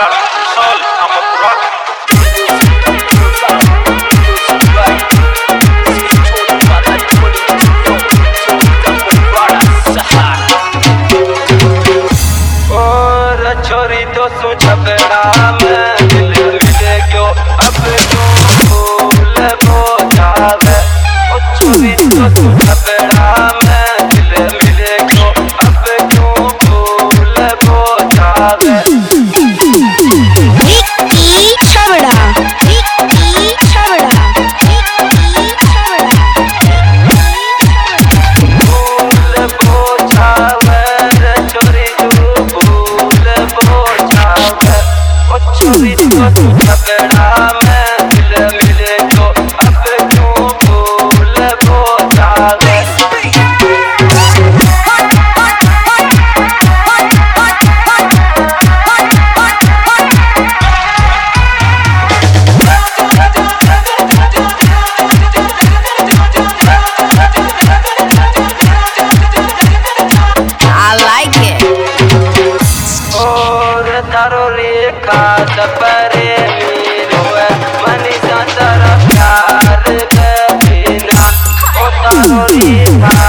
छोरी तो सु झगड़ा में दिल मिले क्यों अब क्यों भूल को जावे। ओ छोरी तो सु झगड़ा में दिल मिले क्यों अब क्यों भूल को जावे। विक्की छबड़ा, विक्की छबड़ा, विक्की छबड़ा। भूल को जावे रे छोरी तू भूल को जावे। ओ छोरी तो सु झगड़ा में दिल मिले क्यों अब क्यों भूल को जावे। I like it. और तारो रेखा दपरे मीरोए मनी सा तरफ प्यार के बिना। ओ तारो रेखा